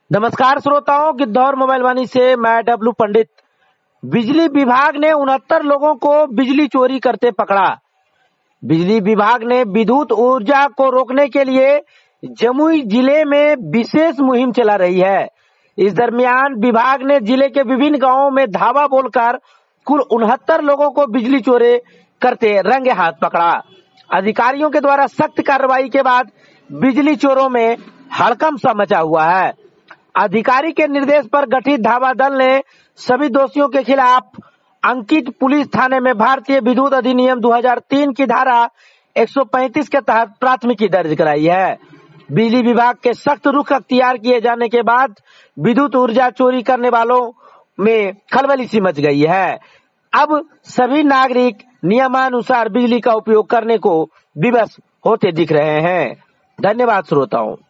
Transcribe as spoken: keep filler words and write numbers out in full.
नमस्कार श्रोताओं, गिद्धौर मोबाइल वाणी से मैं डब्लू पंडित। बिजली विभाग ने उनहत्तर लोगों को बिजली चोरी करते पकड़ा। बिजली विभाग ने विद्युत ऊर्जा को रोकने के लिए जमुई जिले में विशेष मुहिम चला रही है। इस दरमियान विभाग ने जिले के विभिन्न गांवों में धावा बोलकर कुल उनहत्तर लोगों को बिजली चोरी करते रंगे हाथ पकड़ा। अधिकारियों के द्वारा सख्त कार्रवाई के बाद बिजली चोरों में हड़कंप सा मचा हुआ है। अधिकारी के निर्देश पर गठित धावा दल ने सभी दोषियों के खिलाफ अंकित पुलिस थाने में भारतीय विद्युत अधिनियम दो हज़ार तीन की धारा एक सौ पैंतीस के तहत प्राथमिकी दर्ज कराई है। बिजली विभाग के सख्त रुख अख्तियार किए जाने के बाद विद्युत ऊर्जा चोरी करने वालों में खलबली सी मच गई है। अब सभी नागरिक नियमानुसार बिजली का उपयोग करने को विवश होते दिख रहे हैं। धन्यवाद श्रोताओं।